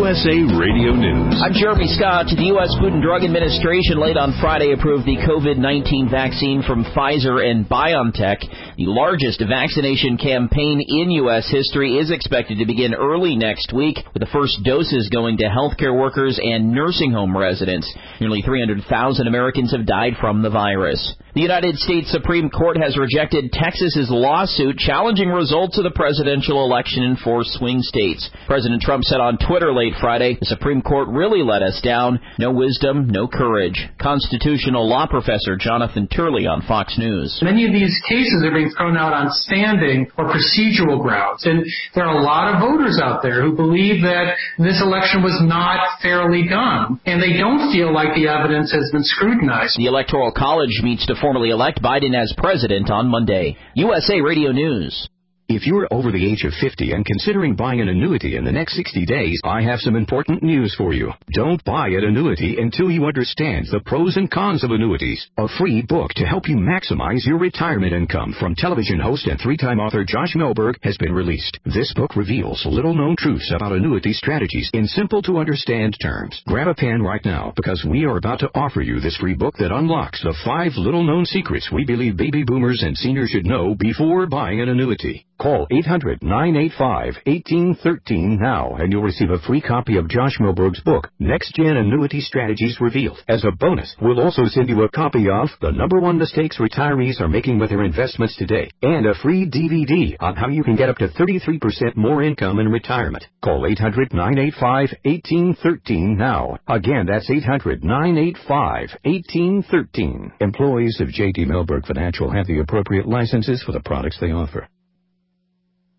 USA Radio News. I'm Jeremy Scott. The U.S. Food and Drug Administration late on Friday approved the COVID-19 vaccine from Pfizer and BioNTech. The largest vaccination campaign in U.S. history is expected to begin early next week, with the first doses going to healthcare workers and nursing home residents. Nearly 300,000 Americans have died from the virus. The United States Supreme Court has rejected Texas's lawsuit challenging results of the presidential election in 4 swing states. President Trump said on Twitter late Friday, "The Supreme Court really let us down. No wisdom, no courage." Constitutional law professor Jonathan Turley on Fox News. Many of these cases are being thrown out on standing or procedural grounds, and there are a lot of voters out there who believe that this election was not fairly done, and they don't feel like the evidence has been scrutinized. The Electoral College meets to formally elect Biden as president on Monday. USA Radio News. If you're over the age of 50 and considering buying an annuity in the next 60 days, I have some important news for you. Don't buy an annuity until you understand the pros and cons of annuities. A free book to help you maximize your retirement income from television host and 3-time author Josh Melberg has been released. This book reveals little-known truths about annuity strategies in simple-to-understand terms. Grab a pen right now, because we are about to offer you this free book that unlocks the 5 little-known secrets we believe baby boomers and seniors should know before buying an annuity. Call 800-985-1813 now, and you'll receive a free copy of Josh Melberg's book, Next Gen Annuity Strategies Revealed. As a bonus, we'll also send you a copy of The #1 Mistakes Retirees Are Making with Their Investments Today, and a free DVD on how you can get up to 33% more income in retirement. Call 800-985-1813 now. Again, that's 800-985-1813. Employees of J.D. Melberg Financial have the appropriate licenses for the products they offer.